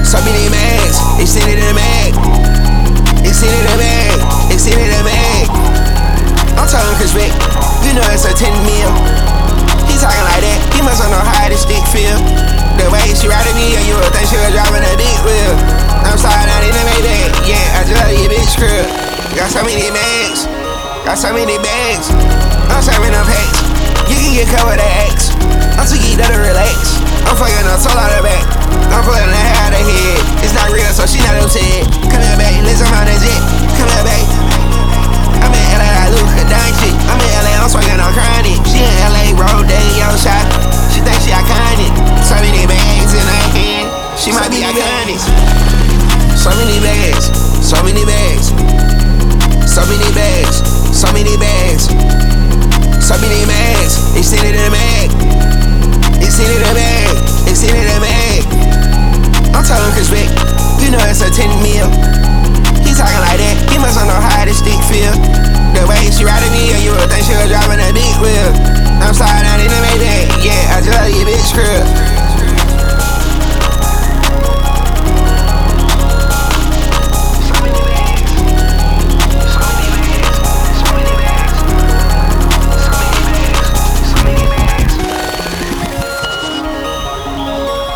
So many mags, extended in the mag. Extended in the bag, extended in the bag. I'm talking Chris Beck, you know it's a 10 mil. He talking like that, he must not know how this stick feel. The way she riding me, you would think she was driving a big wheel. I'm sliding out in the Maybach, yeah, I just love your bitch crib. Got so many bags, got so many bags. I'm serving them packs, you can get covered at X. I'm too geeked up to relax. I'm fucking her soul out her back. I'm pulling her hair out her head. It's not real, so she not upset. Come here, babe, listen, I'm on that jet. Come here, babe. I'm in LA like Luka Doncic. I'm in LA, I'm swinging on chronic. She in LA, road day, yo shot. She thinks she iconic. So many bags in her hand. She might be iconic. So many bags, so many bags. So many bags, so many bags. So many bags, extended in the mag. Extended in the bag, extended in the bag. I'm talking Chris Beck, you know it's a 10 mil. He talking like that, he must not know how this stick feel. The way she riding me, you would think she was driving a big wheel. I'm sliding out in the Maybach, yeah, I just love your bitch crib.